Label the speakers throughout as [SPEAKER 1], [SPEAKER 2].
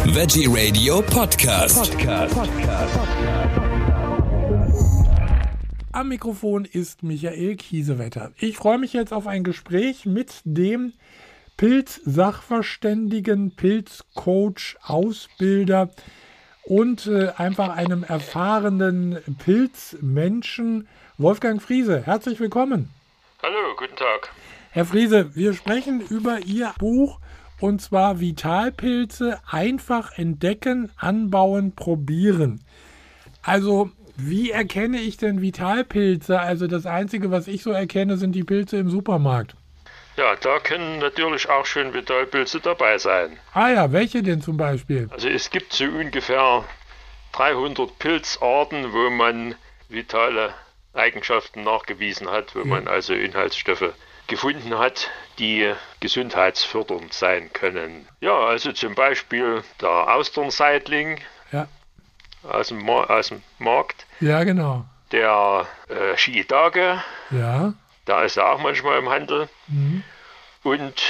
[SPEAKER 1] Veggie Radio Podcast.
[SPEAKER 2] Am Mikrofon ist Michael Kiesewetter. Ich freue mich jetzt auf ein Gespräch mit dem Pilz-Sachverständigen, Pilzcoach, Ausbilder und einfach einem erfahrenen Pilzmenschen, Wolfgang Friese. Herzlich willkommen.
[SPEAKER 3] Hallo, guten Tag.
[SPEAKER 2] Herr Friese, wir sprechen über Ihr Buch, und zwar Vitalpilze einfach entdecken, anbauen, probieren. Also, wie erkenne ich denn Vitalpilze? Also das Einzige, was ich so erkenne, sind die Pilze im Supermarkt.
[SPEAKER 3] Ja, da können natürlich auch schon Vitalpilze dabei sein.
[SPEAKER 2] Ah ja, welche denn zum Beispiel?
[SPEAKER 3] Also es gibt so ungefähr 300 Pilzarten, wo man vitale Eigenschaften nachgewiesen hat, wo man also Inhaltsstoffe gefunden hat, die gesundheitsfördernd sein können. Ja, also zum Beispiel der Austernseitling aus dem Markt.
[SPEAKER 2] Ja, genau.
[SPEAKER 3] Der Shiitake,
[SPEAKER 2] ja,
[SPEAKER 3] da ist er auch manchmal im Handel.
[SPEAKER 2] Mhm.
[SPEAKER 3] Und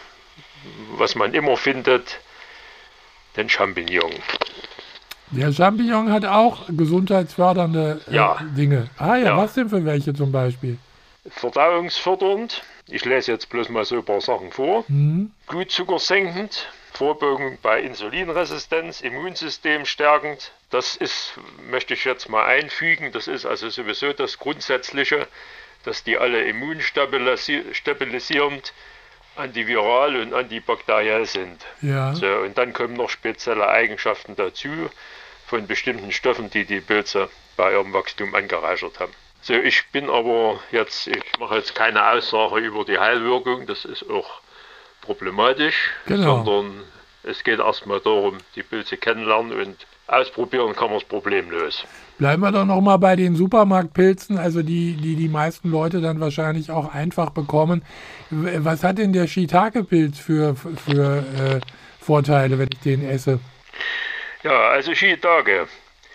[SPEAKER 3] was man immer findet, den Champignon.
[SPEAKER 2] Der Champignon hat auch gesundheitsfördernde Dinge. Ah ja, was denn für welche zum Beispiel?
[SPEAKER 3] Verdauungsfördernd. Ich lese jetzt bloß mal so ein paar Sachen vor. Blutzucker senkend, Vorbeugung bei Insulinresistenz, Immunsystem stärkend. Das ist, möchte ich jetzt mal einfügen, das ist also sowieso das Grundsätzliche, dass die alle immunstabilisierend, antiviral und antibakteriell sind.
[SPEAKER 2] Ja.
[SPEAKER 3] So, und dann kommen noch spezielle Eigenschaften dazu von bestimmten Stoffen, die die Pilze bei ihrem Wachstum angereichert haben. So, ich mache jetzt keine Aussage über die Heilwirkung, das ist auch problematisch, sondern es geht erstmal darum, die Pilze kennenlernen und ausprobieren kann man es problemlos.
[SPEAKER 2] Bleiben wir doch nochmal bei den Supermarktpilzen, also die meisten Leute dann wahrscheinlich auch einfach bekommen. Was hat denn der Shiitake-Pilz für Vorteile, wenn ich den esse?
[SPEAKER 3] Ja, also Shiitake,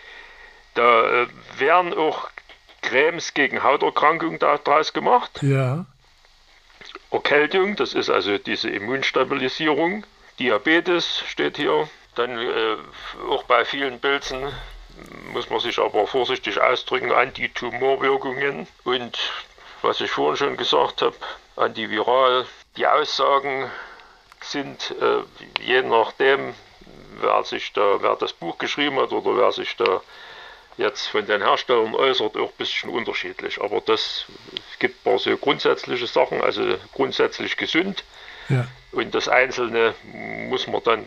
[SPEAKER 3] da werden auch Cremes gegen Hauterkrankungen daraus gemacht.
[SPEAKER 2] Ja.
[SPEAKER 3] Erkältung, das ist also diese Immunstabilisierung. Diabetes steht hier. Dann auch bei vielen Pilzen muss man sich aber vorsichtig ausdrücken, Antitumorwirkungen und was ich vorhin schon gesagt habe, antiviral. Die Aussagen sind je nachdem, wer das Buch geschrieben hat oder wer sich da jetzt von den Herstellern äußert, auch ein bisschen unterschiedlich. Aber es gibt ein paar so grundsätzliche Sachen, also grundsätzlich gesund.
[SPEAKER 2] Ja.
[SPEAKER 3] Und das Einzelne muss man dann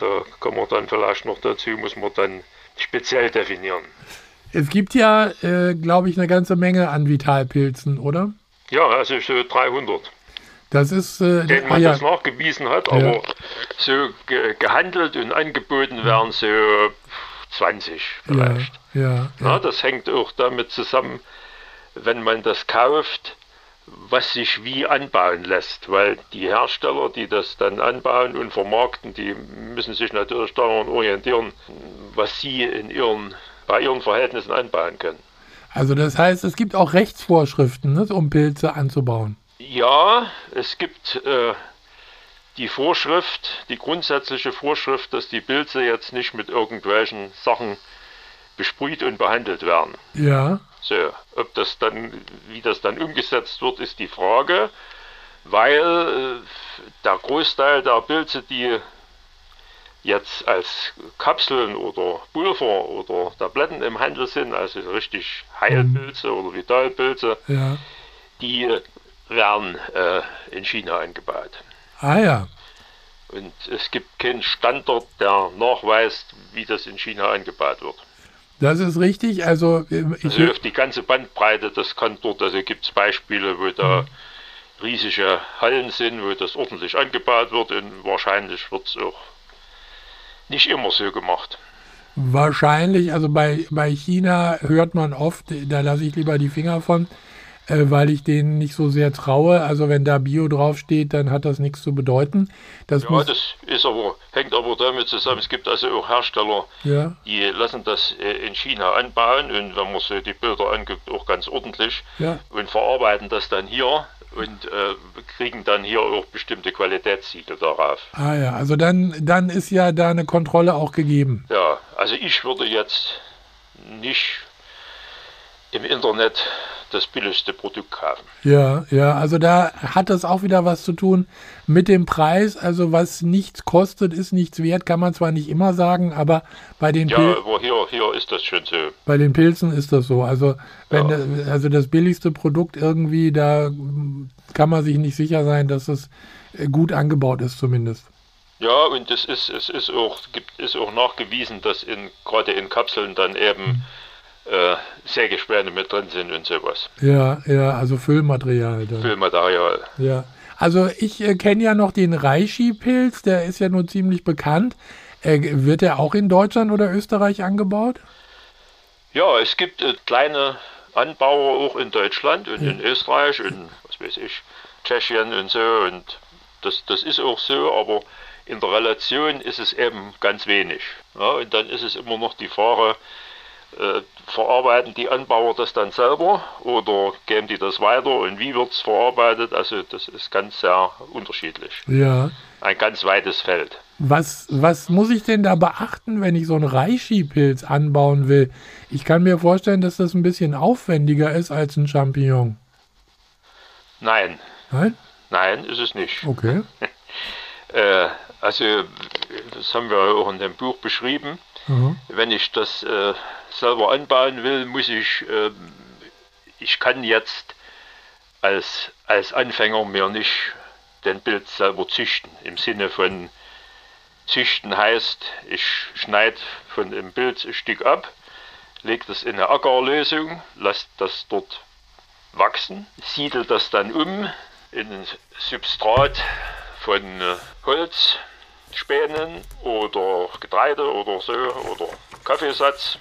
[SPEAKER 3] speziell definieren.
[SPEAKER 2] Es gibt ja, glaube ich, eine ganze Menge an Vitalpilzen, oder?
[SPEAKER 3] Ja, also so 300.
[SPEAKER 2] Das ist,
[SPEAKER 3] denen man das nachgewiesen hat, aber so gehandelt und angeboten werden so 20 vielleicht.
[SPEAKER 2] Ja.
[SPEAKER 3] Das hängt auch damit zusammen, wenn man das kauft, was sich wie anbauen lässt, weil die Hersteller, die das dann anbauen und vermarkten, die müssen sich natürlich daran orientieren, was sie bei ihren Verhältnissen anbauen können.
[SPEAKER 2] Also das heißt, es gibt auch Rechtsvorschriften, ne, um Pilze anzubauen.
[SPEAKER 3] Ja, es gibt die grundsätzliche Vorschrift, dass die Pilze jetzt nicht mit irgendwelchen Sachen besprüht und behandelt werden.
[SPEAKER 2] Ja.
[SPEAKER 3] So, wie das dann umgesetzt wird, ist die Frage, weil der Großteil der Pilze, die jetzt als Kapseln oder Pulver oder Tabletten im Handel sind, also richtig Heilpilze oder Vitalpilze, die werden in China angebaut.
[SPEAKER 2] Ah ja.
[SPEAKER 3] Und es gibt keinen Standard, der nachweist, wie das in China angebaut wird.
[SPEAKER 2] Das ist richtig, also
[SPEAKER 3] auf die ganze Bandbreite, das kann dort, also gibt es Beispiele, wo da riesige Hallen sind, wo das ordentlich angebaut wird und wahrscheinlich wird es auch nicht immer so gemacht.
[SPEAKER 2] Wahrscheinlich, also bei China hört man oft, da lasse ich lieber die Finger von, weil ich denen nicht so sehr traue. Also wenn da Bio draufsteht, dann hat das nichts zu bedeuten. Das
[SPEAKER 3] Ja, das hängt aber damit zusammen. Es gibt also auch Hersteller,
[SPEAKER 2] ja,
[SPEAKER 3] die lassen das in China anbauen und wenn man sich die Bilder anguckt, auch ganz ordentlich
[SPEAKER 2] ja.
[SPEAKER 3] und verarbeiten das dann hier und kriegen dann hier auch bestimmte Qualitätssiegel darauf.
[SPEAKER 2] Ah ja, also dann ist ja da eine Kontrolle auch gegeben.
[SPEAKER 3] Ja, also ich würde jetzt nicht im Internet das billigste Produkt kaufen.
[SPEAKER 2] Ja, ja, also da hat das auch wieder was zu tun mit dem Preis. Also was nichts kostet, ist nichts wert, kann man zwar nicht immer sagen, aber bei den
[SPEAKER 3] Ja, aber hier ist das schon so.
[SPEAKER 2] bei den Pilzen ist das so. Also wenn
[SPEAKER 3] Ja.
[SPEAKER 2] also das billigste Produkt irgendwie, da kann man sich nicht sicher sein, dass es gut angebaut ist zumindest.
[SPEAKER 3] Ja, und es ist auch nachgewiesen, dass gerade in Kapseln dann eben Sägespäne mit drin sind und sowas.
[SPEAKER 2] Ja, ja, also Füllmaterial dann.
[SPEAKER 3] Füllmaterial.
[SPEAKER 2] Ja, also ich kenne ja noch den Reishi-Pilz, der ist ja nun ziemlich bekannt. Wird der auch in Deutschland oder Österreich angebaut?
[SPEAKER 3] Ja, es gibt kleine Anbauer auch in Deutschland und in Österreich und was weiß ich, Tschechien und so und das ist auch so, aber in der Relation ist es eben ganz wenig. Ja, und dann ist es immer noch die Frage, verarbeiten die Anbauer das dann selber oder geben die das weiter und wie wird es verarbeitet? Also das ist ganz sehr unterschiedlich.
[SPEAKER 2] Ja.
[SPEAKER 3] Ein ganz weites Feld.
[SPEAKER 2] Was muss ich denn da beachten, wenn ich so einen Reishi-Pilz anbauen will? Ich kann mir vorstellen, dass das ein bisschen aufwendiger ist als ein Champignon.
[SPEAKER 3] Nein,
[SPEAKER 2] Nein?
[SPEAKER 3] nein, ist es nicht.
[SPEAKER 2] Okay.
[SPEAKER 3] Also das haben wir auch in dem Buch beschrieben.
[SPEAKER 2] Aha.
[SPEAKER 3] Wenn ich das selber anbauen will, ich kann jetzt als Anfänger mir nicht den Pilz selber züchten. Im Sinne von züchten heißt, ich schneide von dem Pilz ein Stück ab, lege das in eine Agarlösung, lasse das dort wachsen, siedle das dann um in ein Substrat von Holzspänen oder Getreide oder so oder Kaffeesatz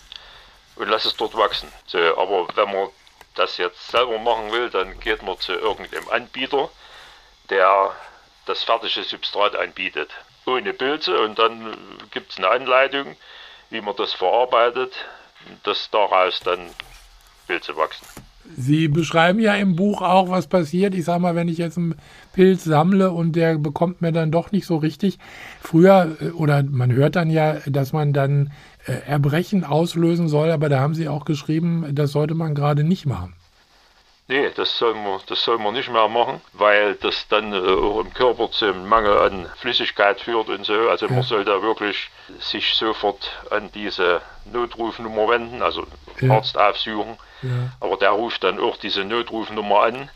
[SPEAKER 3] und lasse es dort wachsen. So, aber wenn man das jetzt selber machen will, dann geht man zu irgendeinem Anbieter, der das fertige Substrat anbietet, ohne Pilze und dann gibt es eine Anleitung, wie man das verarbeitet, dass daraus dann Pilze wachsen.
[SPEAKER 2] Sie beschreiben ja im Buch auch, was passiert. Ich sag mal, wenn ich jetzt einen Pilz sammle und der bekommt mir dann doch nicht so richtig. Früher, oder man hört dann ja, dass man dann Erbrechen auslösen soll, aber da haben Sie auch geschrieben, das sollte man gerade nicht machen.
[SPEAKER 3] Nee, das soll man nicht mehr machen, weil das dann auch im Körper zum Mangel an Flüssigkeit führt und so. Also man soll da wirklich sich sofort an diese Notrufnummer wenden, also Arzt aufsuchen.
[SPEAKER 2] Ja.
[SPEAKER 3] Aber der ruft dann auch diese Notrufnummer an,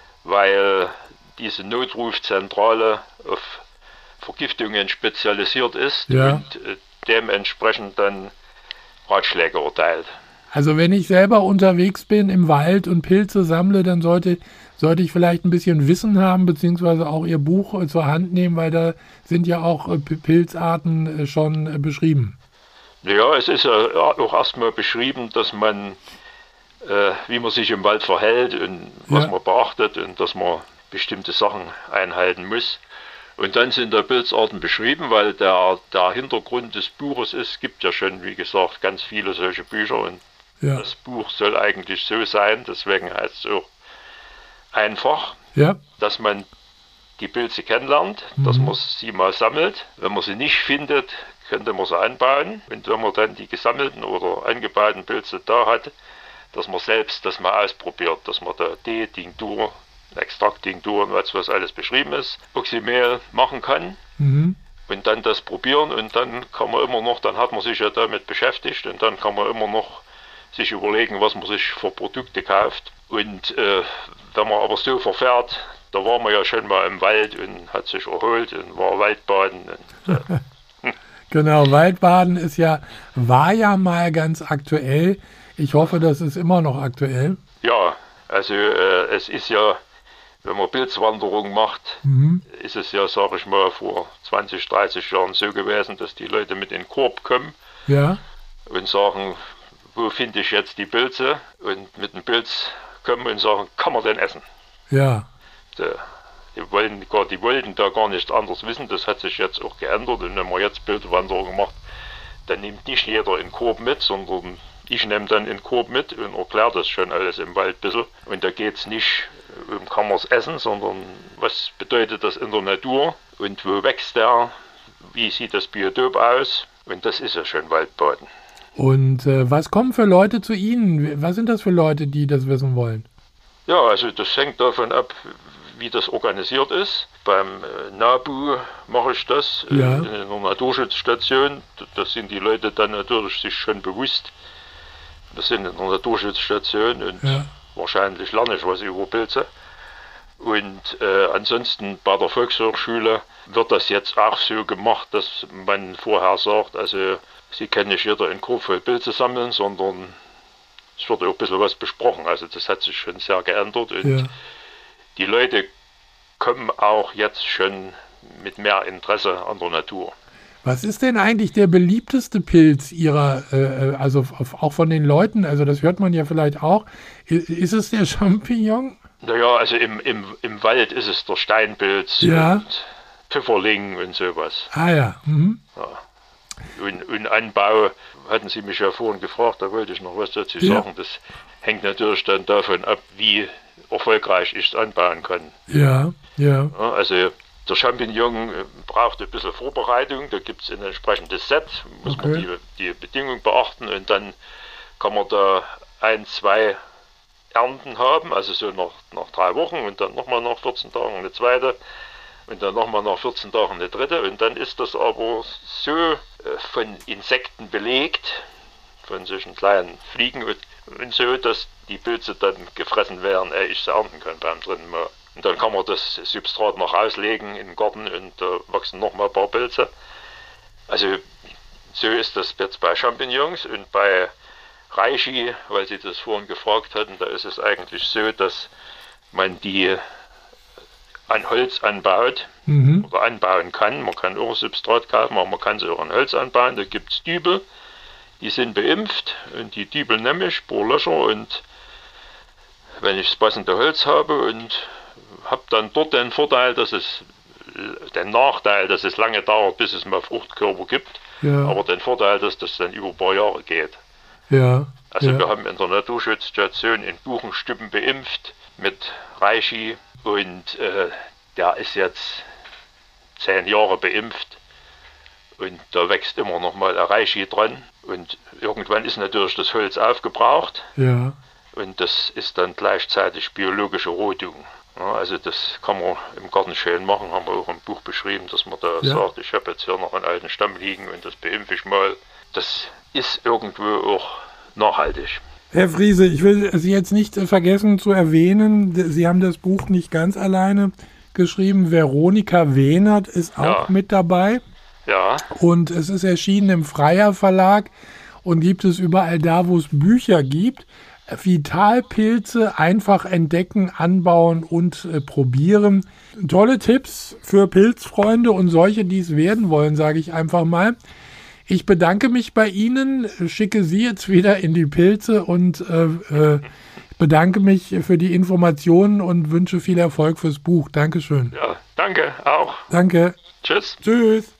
[SPEAKER 3] weil diese Notrufzentrale auf Vergiftungen spezialisiert ist und dementsprechend dann Ratschläge erteilt.
[SPEAKER 2] Also wenn ich selber unterwegs bin im Wald und Pilze sammle, dann sollte ich vielleicht ein bisschen Wissen haben, beziehungsweise auch Ihr Buch zur Hand nehmen, weil da sind ja auch Pilzarten schon beschrieben.
[SPEAKER 3] Ja, es ist ja auch erstmal beschrieben, dass man, wie man sich im Wald verhält und was man beachtet und dass man bestimmte Sachen einhalten muss. Und dann sind da Pilzarten beschrieben, weil der Hintergrund des Buches ist, gibt ja schon, wie gesagt, ganz viele solche Bücher und das Buch soll eigentlich so sein, deswegen heißt es auch einfach, dass man die Pilze kennenlernt, dass man sie mal sammelt. Wenn man sie nicht findet, könnte man sie anbauen. Und wenn man dann die gesammelten oder angebauten Pilze da hat, dass man selbst das mal ausprobiert, dass man da Tee, Tinktur, Extrakt-Tinktur und was alles beschrieben ist, Oxymel machen kann. Und dann das probieren und dann kann man immer noch, dann hat man sich ja damit beschäftigt und dann kann man immer noch sich überlegen, was man sich für Produkte kauft. Und wenn man aber so verfährt, da war man ja schon mal im Wald und hat sich erholt und war Waldbaden. Und,
[SPEAKER 2] Genau, Waldbaden war ja mal ganz aktuell. Ich hoffe, das ist immer noch aktuell.
[SPEAKER 3] Ja, also es ist ja, wenn man Pilzwanderung macht, ist es ja, sage ich mal, vor 20, 30 Jahren so gewesen, dass die Leute mit in den Korb kommen und sagen, wo finde ich jetzt die Pilze? Und mit dem Pilz kommen und sagen, kann man denn essen?
[SPEAKER 2] Ja.
[SPEAKER 3] Die wollten da gar nicht anders wissen, das hat sich jetzt auch geändert und wenn man jetzt Pilzewanderung macht, dann nimmt nicht jeder einen Korb mit, sondern ich nehme dann einen Korb mit und erkläre das schon alles im Wald ein bisschen. Und da geht es nicht kann man es essen, sondern was bedeutet das in der Natur und wo wächst der, wie sieht das Biotop aus und das ist ja schon Waldbaden.
[SPEAKER 2] Und was kommen für Leute zu Ihnen? Was sind das für Leute, die das wissen wollen?
[SPEAKER 3] Ja, also das hängt davon ab, wie das organisiert ist. Beim NABU mache ich das in einer Naturschutzstation. Das sind die Leute dann natürlich sich schon bewusst. Wir sind in einer Naturschutzstation und wahrscheinlich lerne ich was über Pilze. Und ansonsten bei der Volkshochschule wird das jetzt auch so gemacht, dass man vorher sagt, also Sie können nicht jeder einen Korb voll Pilze sammeln, sondern es wird auch ein bisschen was besprochen. Also das hat sich schon sehr geändert und die Leute kommen auch jetzt schon mit mehr Interesse an der Natur.
[SPEAKER 2] Was ist denn eigentlich der beliebteste Pilz Ihrer, also auch von den Leuten, also das hört man ja vielleicht auch, ist es der Champignon?
[SPEAKER 3] Naja, also im Wald ist es der Steinpilz und Pfifferling und sowas.
[SPEAKER 2] Ah ja. Mhm.
[SPEAKER 3] Ja. Und Anbau, hatten Sie mich ja vorhin gefragt, da wollte ich noch was dazu sagen. Das hängt natürlich dann davon ab, wie erfolgreich ich es anbauen kann.
[SPEAKER 2] Ja.
[SPEAKER 3] Also der Champignon braucht ein bisschen Vorbereitung, da gibt es ein entsprechendes Set, muss man die Bedingungen beachten und dann kann man da 1-2 Ernten haben, also so nach 3 Wochen und dann nochmal nach 14 Tagen eine zweite und dann nochmal nach 14 Tagen eine dritte und dann ist das aber so von Insekten belegt, von solchen kleinen Fliegen und so, dass die Pilze dann gefressen werden, ehe ich sie ernten kann beim dritten Mal. Und dann kann man das Substrat noch auslegen im Garten und da wachsen nochmal ein paar Pilze. Also so ist das jetzt bei Champignons und bei Reishi, weil Sie das vorhin gefragt hatten, da ist es eigentlich so, dass man die an Holz anbaut oder anbauen kann. Man kann auch Substrat kaufen, aber man kann sie auch an Holz anbauen. Da gibt es Dübel, die sind beimpft und die Dübel nehme ich, bohre Löcher und wenn ich das passende Holz habe und habe dann dort den Vorteil, den Nachteil, dass es lange dauert, bis es mal Fruchtkörper gibt, aber den Vorteil, dass das dann über ein paar Jahre geht.
[SPEAKER 2] Ja.
[SPEAKER 3] Also wir haben in der Naturschutzstation in Buchenstüppen beimpft mit Reishi und der ist jetzt 10 Jahre beimpft und da wächst immer noch mal ein Reishi dran und irgendwann ist natürlich das Holz aufgebraucht und das ist dann gleichzeitig biologische Rodung. Ja, also das kann man im Garten schön machen, haben wir auch im Buch beschrieben, dass man da sagt, ich habe jetzt hier noch einen alten Stamm liegen und das beimpfe ich mal. Das ist irgendwo auch nachhaltig.
[SPEAKER 2] Herr Friese, ich will Sie jetzt nicht vergessen zu erwähnen, Sie haben das Buch nicht ganz alleine geschrieben. Veronika Wehnert ist auch mit dabei.
[SPEAKER 3] Ja.
[SPEAKER 2] Und es ist erschienen im Freier Verlag und gibt es überall da, wo es Bücher gibt. Vitalpilze einfach entdecken, anbauen und probieren. Tolle Tipps für Pilzfreunde und solche, die es werden wollen, sage ich einfach mal. Ich bedanke mich bei Ihnen, schicke Sie jetzt wieder in die Pilze und bedanke mich für die Informationen und wünsche viel Erfolg fürs Buch. Dankeschön.
[SPEAKER 3] Ja, danke auch.
[SPEAKER 2] Danke.
[SPEAKER 3] Tschüss.
[SPEAKER 2] Tschüss.